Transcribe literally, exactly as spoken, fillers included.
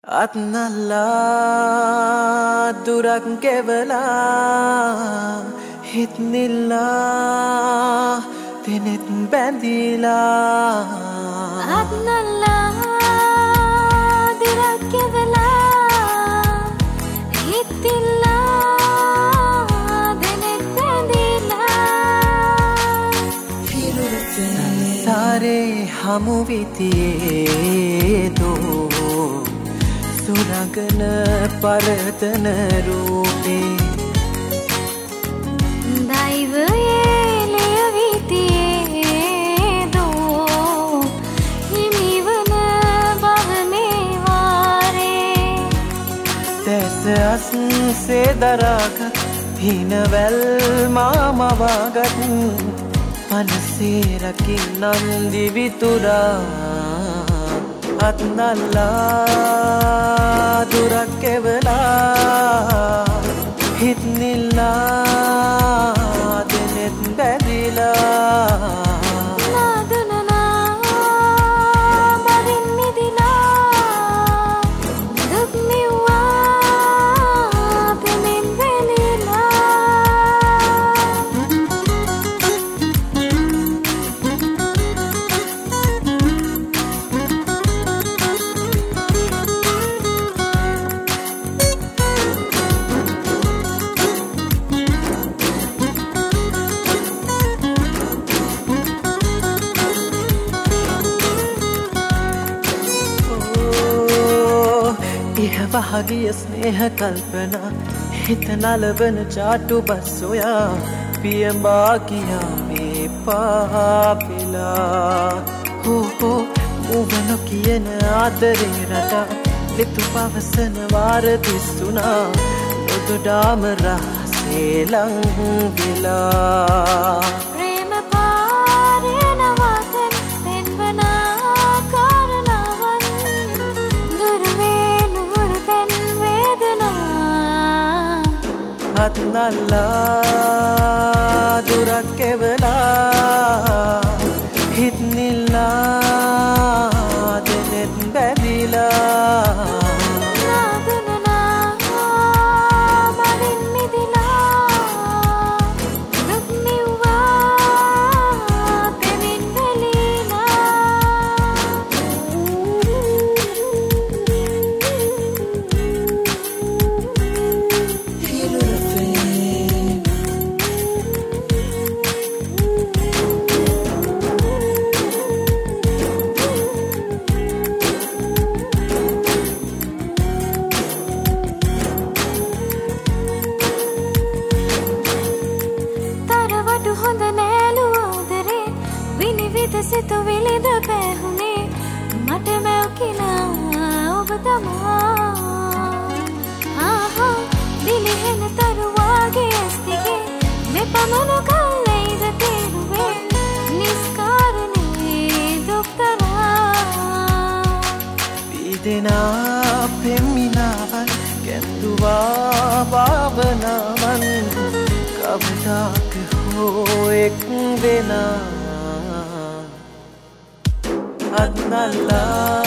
අත්නල්ලා දුරක් ගෙවලා හිත්නිල්ලා දෙනෙත් බැඳිලා අත්නල්ලා දුරක් ගෙවලා හිත්නිල්ලා දෙනෙත් බැඳිලා සංසාරේ හමු විතියේ දෝ සුරගන පරතන රූපේ දෛවයේ ලියවිතියේ දෝ හිමිවන බවනේ වාරේ තැස අස්සේ දරාගත් හිනවැල් මාමවාගත් මනසේ රකින්නම් දිවිතුරා අත්නල්ලා දුරක් ගෙවලා හිත්නිල්ලා දෙනෙත් බැඳිලා වහගිය ස්නේහ කල්පනා හිත නලවන චාටු බස් සොයා පියඹා කියා මේ පාපෙලා හෝ හෝ උවන කියන ආදරේ රටා ලිතු පවසන වාර දිස්සුනා නොදොඩාම රහසේ ලං වෙලා අත්නල්ලා දුරක් ගෙවලා හිත්නිල්ලා දෙනෙත් බැඳිලා සිත විලිද පැහුනේ මට මැව් කියලා ඔබ තමා ආහා දිලිහෙන තරුවාගේ ඇස් දිගේ මේ පමණ කල්ලයිද තේරුවේ නිස්කාරණේ දොක්තරා පීදෙනා පෙම්මිනාවන් කැඳුවා භාවනාවන් කවදාක හෝ එක් වෙනා අත්නල්ලා